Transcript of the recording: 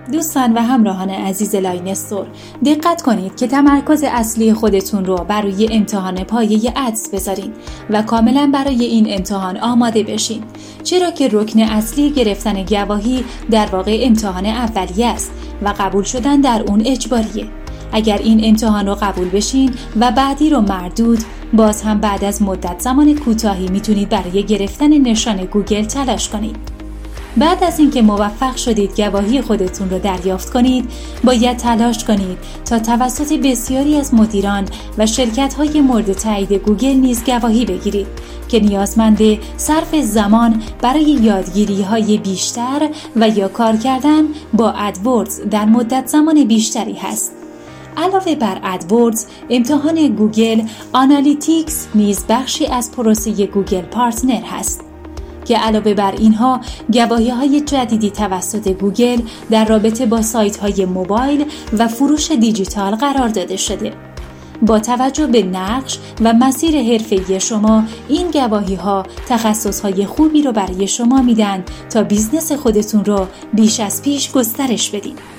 دوستان و همراهان عزیز لاین استور، دقت کنید که تمرکز اصلی خودتون رو بر روی امتحان پایه ادز بذارین و کاملا برای این امتحان آماده بشین، چرا که رکن اصلی گرفتن گواهی در واقع امتحان اولیه است و قبول شدن در اون اجباریه. اگر این امتحان رو قبول بشین و بعدی رو مردود، باز هم بعد از مدت زمان کوتاهی میتونید برای گرفتن نشان گوگل تلاش کنید. بعد از اینکه موفق شدید گواهی خودتون رو دریافت کنید، باید تلاش کنید تا توسط بسیاری از مدیران و شرکت‌های مورد تایید گوگل نیز گواهی بگیرید که نیازمند صرف زمان برای یادگیری‌های بیشتر و یا کار کردن با ادوردز در مدت زمان بیشتری هست. علاوه بر ادوردز، امتحان گوگل آنالیتیکس نیز بخشی از پروسه گوگل پارتنر هست که علاوه بر اینها گواهی‌های جدیدی توسط گوگل در رابطه با سایت‌های موبایل و فروش دیجیتال قرار داده شده. با توجه به نقش و مسیر حرفه‌ای شما، این گواهی‌ها تخصص‌های خوبی رو برای شما میدن تا بیزنس خودتون رو بیش از پیش گسترش بدید.